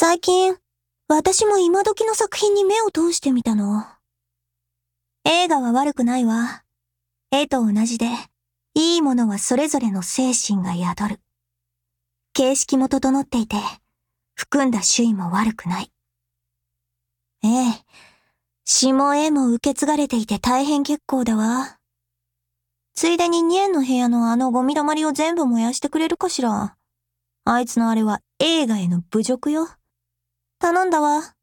最近、私も今時の作品に目を通してみたの。映画は悪くないわ。絵と同じで、いいものはそれぞれの精神が宿る。形式も整っていて、含んだ趣意も悪くない。ええ、詩も絵も受け継がれていて大変結構だわ。ついでにニエンの部屋のあのゴミ溜まりを全部燃やしてくれるかしら。あいつのあれは映画への侮辱よ。頼んだわ。